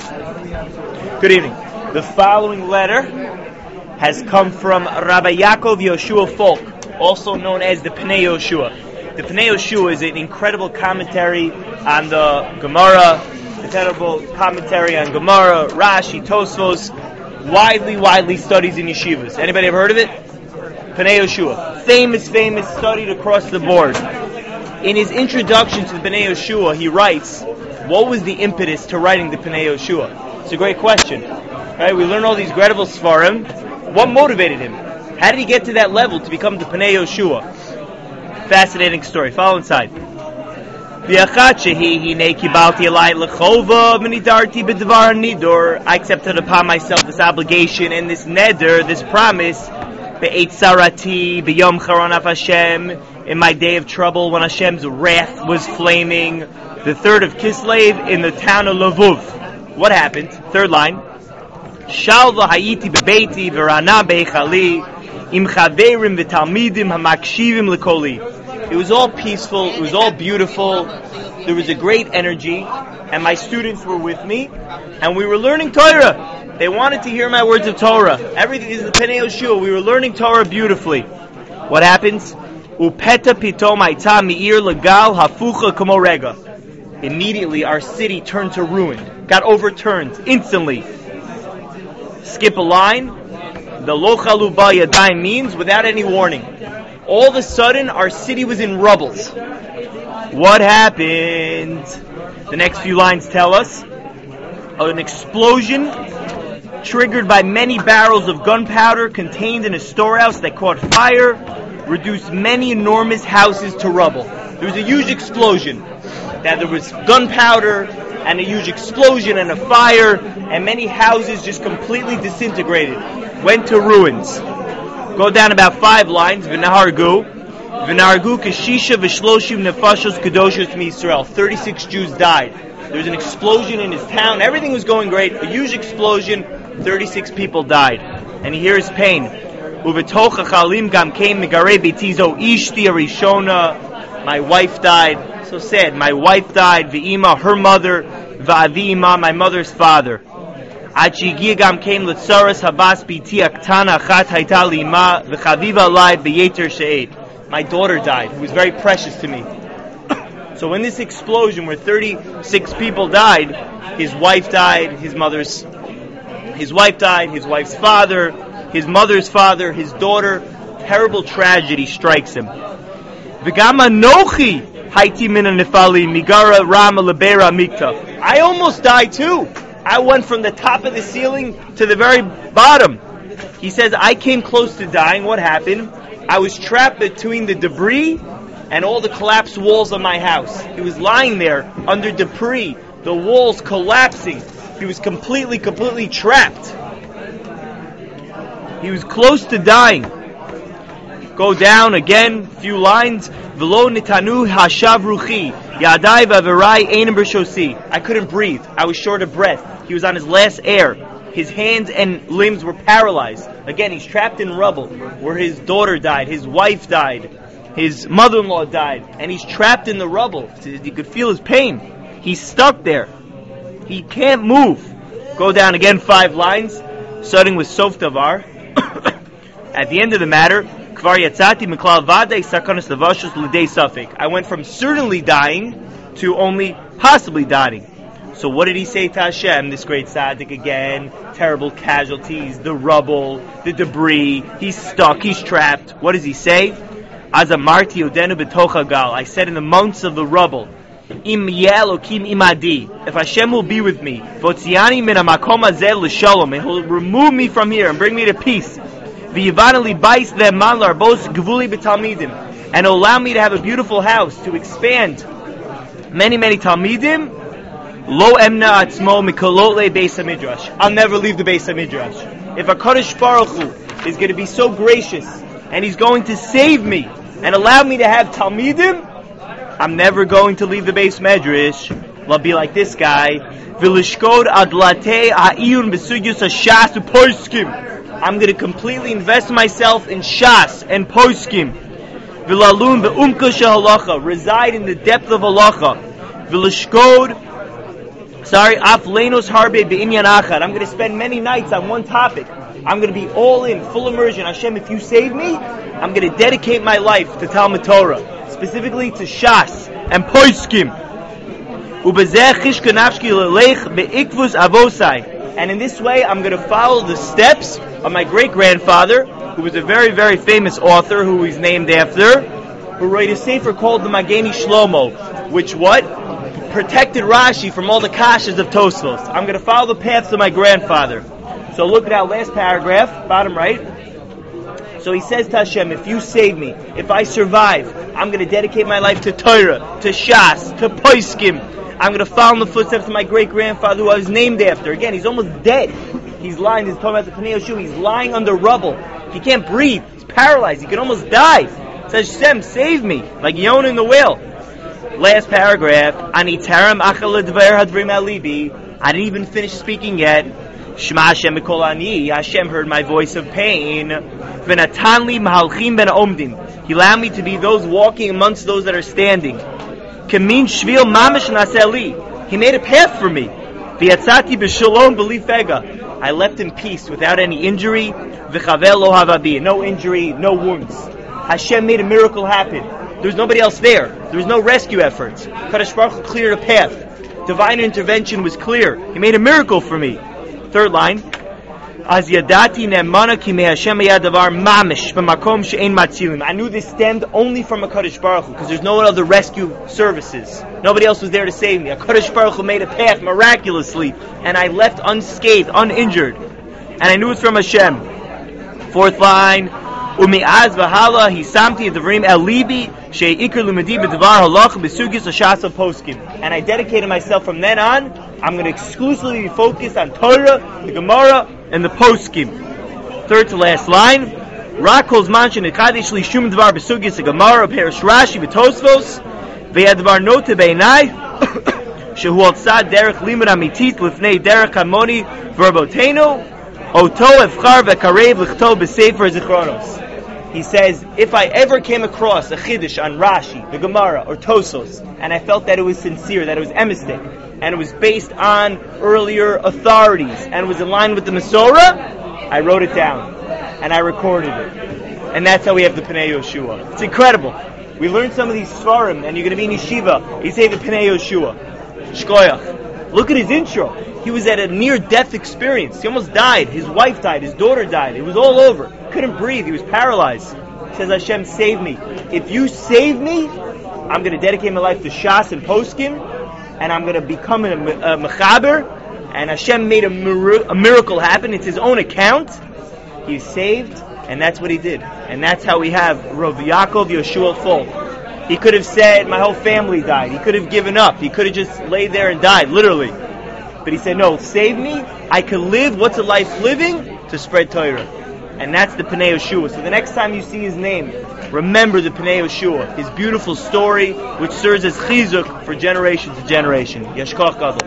Good evening. The following letter has come from Rabbi Yaakov Yoshua Folk, also known as the Pnei Yoshua. The Pnei Yoshua is an incredible commentary on the Gemara, incredible commentary on Gemara, Rashi, Tosfos, widely studied in yeshivas. Anybody ever heard of it? Pnei Yoshua. Famous, studied across the board. In his introduction to the Pnei Yoshua, he writes, what was the impetus to writing the Pnei Yoshua? It's a great question. Right? We learn all these incredible Sfarim. What motivated him? How did he get to that level to become the Pnei Yoshua? Fascinating story. Follow inside. I accepted upon myself this obligation and this neder, this promise, in my day of trouble when Hashem's wrath was flaming, the 3rd of Kislev in the town of Lviv. What happened? Third line. Shalva hayiti bebeiti verana beichali im chaverim v'talmidim hamakshivim lekoli. It was all peaceful. It was all beautiful. There was a great energy, and my students were with me, and we were learning Torah. They wanted to hear my words of Torah. Everything is the Pnei Yoshua. We were learning Torah beautifully. What happens? Upeta pitom aita mi'ir legal hafucha kamo rega. Immediately, our city turned to ruin, got overturned instantly. Skip a line. The lo chalu ba yadayim means without any warning. All of a sudden, our city was in rubbles. What happened? The next few lines tell us an explosion triggered by many barrels of gunpowder contained in a storehouse that caught fire, reduced many enormous houses to rubble. There was a huge explosion. Now there was gunpowder and a huge explosion and a fire, and many houses just completely disintegrated, went to ruins. Go down about 5 lines. V'nahargu kashisha v'shloshim nefashos kadoshos miYisrael. 36 Jews died. There was an explosion in his town. Everything was going great. A huge explosion. 36 people died. And he hears pain. Uvetoch hachalim gam kein megarei betizo ishti arishona. My wife died. So sad. My wife died. V'ima, her mother. V'avima, my mother's father. My daughter died, who was very precious to me. So in this explosion where 36 people died, his wife died, his wife's father, his mother's father, his daughter. Terrible tragedy strikes him. I almost died too. I went from the top of the ceiling to the very bottom. He says, I came close to dying. What happened? I was trapped between the debris and all the collapsed walls of my house. He was lying there under debris, the walls collapsing. He was completely trapped. He was close to dying. Go down again, few lines. V'lo nitanu hashav ruchi yadai v'averai einem b'shosi. I couldn't breathe. I was short of breath. He was on his last air. His hands and limbs were paralyzed. Again, he's trapped in rubble, where his daughter died, his wife died, his mother-in-law died, and he's trapped in the rubble. You could feel his pain. He's stuck there. He can't move. Go down again 5 lines, starting with Sof Davar. At the end of the matter, I went from certainly dying to only possibly dying. So what did he say to Hashem, this great tzaddik again? Terrible casualties, the rubble, the debris, he's stuck, he's trapped. What does he say? I said in the months of the rubble, if Hashem will be with me, and he'll remove me from here and bring me to peace, and allow me to have a beautiful house, to expand many talmidim, lo emna atzmo mikolole beis hamidrash. I'll never leave the beis hamidrash. If HaKadosh Baruch Hu is going to be so gracious and he's going to save me and allow me to have talmidim, I'm never going to leave the beis medrash. I'll be like this guy. V'lishkod adlate ha'iyun b'sugyus ha'shas u'poskim. I'm going to completely invest myself in Shas and Poskim. V'lalun v'umka shehalacha. Reside in the depth of halacha. V'lishkod Sorry, Aflenos Harbe Be'inyan Achad. I'm going to spend many nights on one topic. I'm going to be all in, full immersion. Hashem, if you save me, I'm going to dedicate my life to Talmud Torah, specifically to Shas and Poiskim. And in this way, I'm going to follow the steps of my great-grandfather, who was a very, very famous author, who he's named after, who wrote a sefer called the Mageni Shlomo, which protected Rashi from all the kashas of Tosfos. I'm going to follow the paths of my grandfather. So look at our last paragraph, bottom right. So he says to Hashem, if you save me, if I survive, I'm going to dedicate my life to Torah, to Shas, to Poiskim. I'm going to follow in the footsteps of my great-grandfather who I was named after. Again, he's almost dead. He's lying, he's talking about the Pnei Yehoshua, he's lying under rubble. He can't breathe. He's paralyzed. He can almost die. He says, Hashem, save me, like Yonah in the whale. Last paragraph, Ani taram achal ledvar hadvarim al libi. I didn't even finish speaking yet. Shema Hashem mikol ani. Hashem heard my voice of pain. V'natan li mahalchim ben omdim. He allowed me to be those walking amongst those that are standing. Kamin shvil mamish naseli. He made a path for me. V'yatzati b'shalom b'lifega. I left in peace without any injury. V'chavel lo havabi. No injury, no wounds. Hashem made a miracle happen. There was nobody else there. There was no rescue efforts. Kadosh Baruch Hu cleared a path. Divine intervention was clear. He made a miracle for me. Third line. Az yadati ne'emana ki me Hashem yadavar mamish b'makom she'ein matzilim. I knew this stemmed only from a Kadosh Baruch Hu, because there's no other rescue services. Nobody else was there to save me. A Kadosh Baruch Hu made a path miraculously, and I left unscathed, uninjured. And I knew it's from Hashem. Fourth line. Umi'az v'hala hisamti d'vrim el libi she'ikr lumedi b'dvar halach b'sugis hashas poskim. And I dedicated myself from then on. I'm going to exclusively be focused on Torah, the Gemara, and the poskim. Third to last line. Rak kol zman she'nekadesh li shum dvar b'sugis Gemara perish Rashi v'Tosfos ve'advar note beinai shehu al tzad derech limud amitit lifnei derech hamoni verbotenu oto evchar v'karev lichtov b'sefer zichronos. He says, if I ever came across a chiddush on Rashi, the Gemara, or Tosos, and I felt that it was sincere, that it was emistic, and it was based on earlier authorities, and was in line with the Masorah, I wrote it down, and I recorded it. And that's how we have the Pnei Yehoshua. It's incredible. We learned some of these Svarim, and you're going to be in Yeshiva, you say the Pnei Yehoshua. Shkoyach. Look at his intro. He was at a near-death experience. He almost died. His wife died. His daughter died. It was all over. Couldn't breathe. He was paralyzed. He says, Hashem, save me. If you save me, I'm going to dedicate my life to Shas and Poskim, and I'm going to become a Mechaber, and Hashem made a miracle happen. It's his own account. He's saved, and that's what he did. And that's how we have Rav Yaakov Yehoshua Folk. He could have said, my whole family died. He could have given up. He could have just laid there and died, literally. But he said, no, save me. I can live. What's a life living? To spread Torah. And that's the Pnei Yehoshua. So the next time you see his name, remember the Pnei Yehoshua, his beautiful story, which serves as chizuk for generation to generation. Yeshkoch Gadol.